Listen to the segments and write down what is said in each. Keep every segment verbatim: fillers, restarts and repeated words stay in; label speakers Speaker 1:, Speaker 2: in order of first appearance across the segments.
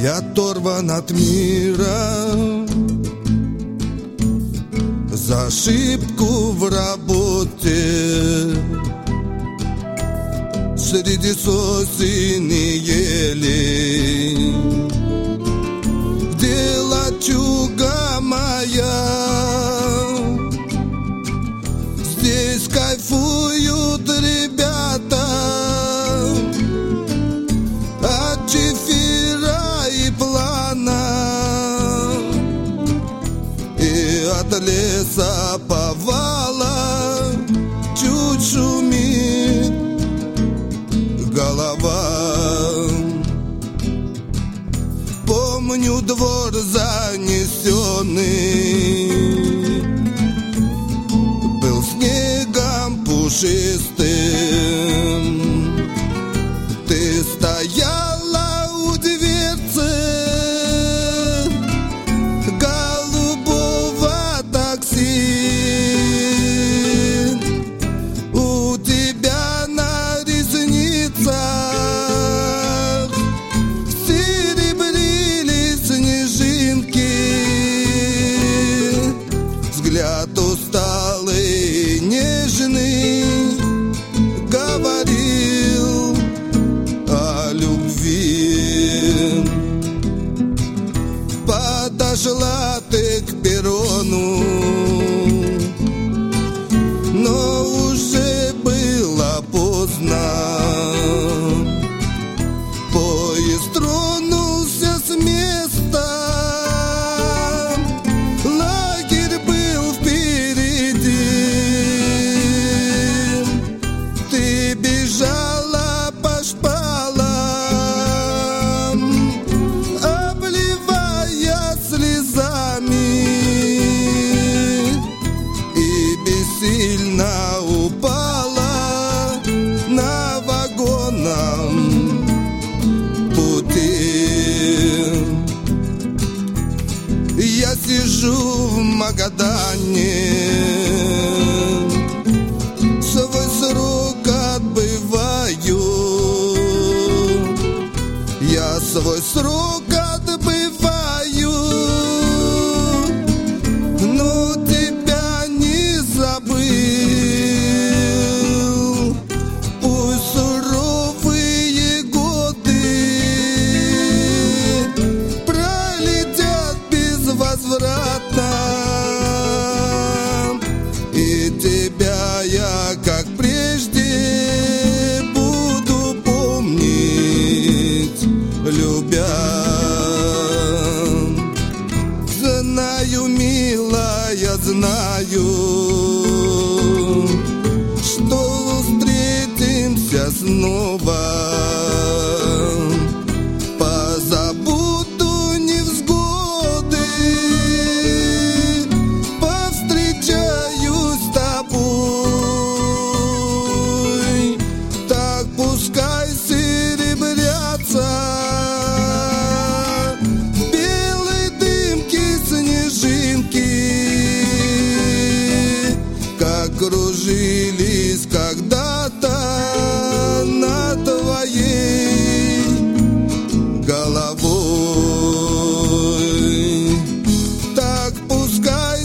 Speaker 1: Я оторван от мира за ошибку в работе. Среди сосен и елей, где лачуга моя, здесь кайфуют ребята от чефира и плана, и от леса повала чуть шумит голова. Помню двор занесенный, был снегом пушистым. Ты стояла у дверцы голубого такси. У тебя на ресницах серебрились снежинки. Взгляд усталый, нежный, говорил о любви. Подошла ты к перрону, но уже было поздно. Поезд тронулся с места, лагерь был впереди. Ты бежала по шпалам, обливая слезами, и бессильно упала на вагонном пути. Я сижу в Магадане, свой срок отбываю. Я свой срок отбываю, но тебя не забыл. Пусть суровые годы пролетят безвозвратно, и тебя я, как прежде, буду помнить, любя. Знаю, милая, знаю, что встретимся снова. Позабуду невзгоды, повстречаюсь с тобой. Так пускай серебрятся в белой дымке снежинки, как кружились когда-то над твоей головой. Так пускай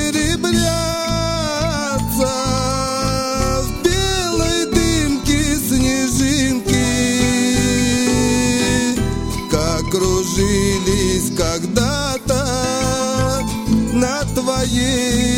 Speaker 1: серебрятся в белой дымке снежинки, как кружились когда-то над твоей